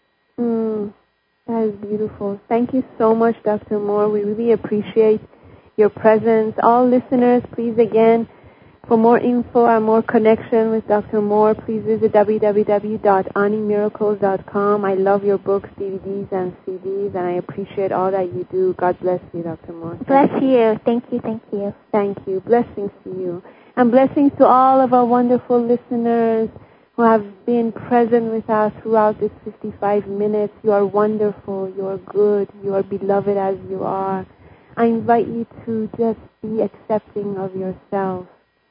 Mm, that is beautiful. Thank you so much, Doctor Moore. We really appreciate your presence. All listeners, please again, For more info and more connection with Doctor Moore, please visit w w w dot ani miracles dot com. I love your books, D V Ds, and C Ds, and I appreciate all that you do. God bless you, Doctor Moore. Bless you. Thank you, thank you. Thank you. Blessings to you. And blessings to all of our wonderful listeners who have been present with us throughout this fifty-five minutes. You are wonderful. You are good. You are beloved as you are. I invite you to just be accepting of yourself,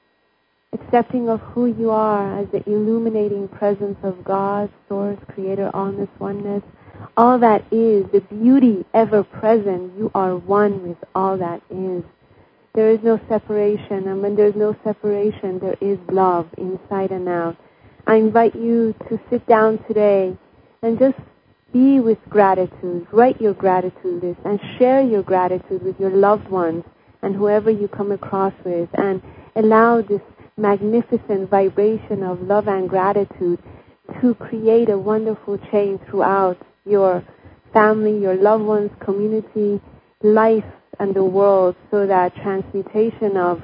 accepting of who you are as the illuminating presence of God, Source, Creator, Allness, Oneness, all that is, the beauty ever present. You are one with all that is. There is no separation, and when there is no separation, there is love inside and out. I invite you to sit down today and just be with gratitude. Write your gratitude list and share your gratitude with your loved ones and whoever you come across with, and allow this magnificent vibration of love and gratitude to create a wonderful change throughout your family, your loved ones, community, life, and the world, so that transmutation of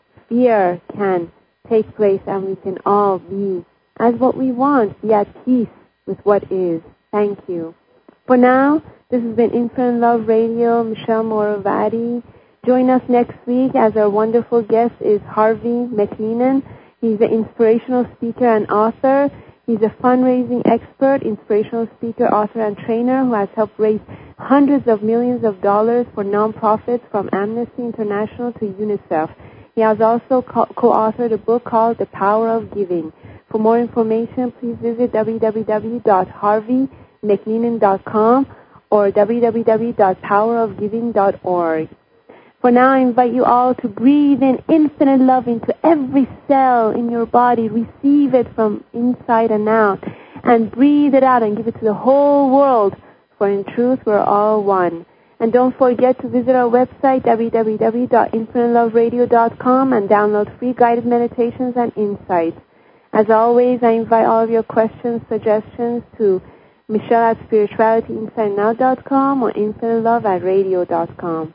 fear can take place and we can all be as what we want, be at peace with what is. Thank you. For now, this has been Infinite Love Radio, Michelle Moravati. Join us next week as our wonderful guest is Harvey McLennan. He's an inspirational speaker and author. He's a fundraising expert, inspirational speaker, author, and trainer who has helped raise hundreds of millions of dollars for nonprofits from Amnesty International to UNICEF. He has also co-authored a book called The Power of Giving. For more information, please visit w w w dot harvey mclennan dot com or w w w dot power of giving dot org. For now, I invite you all to breathe in infinite love into every cell in your body. Receive it from inside and out. And breathe it out and give it to the whole world. For in truth, we're all one. And don't forget to visit our website, w w w dot infinite love radio dot com, and download free guided meditations and insights. As always, I invite all of your questions, suggestions to Michelle at spirituality inside now dot com or infinite love at radio dot com.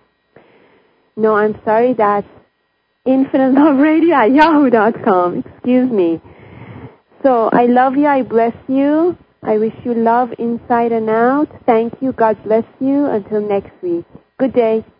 No, I'm sorry, that's infinite love radio at yahoo dot com. Excuse me. So, I love you, I bless you. I wish you love inside and out. Thank you, God bless you. Until next week. Good day.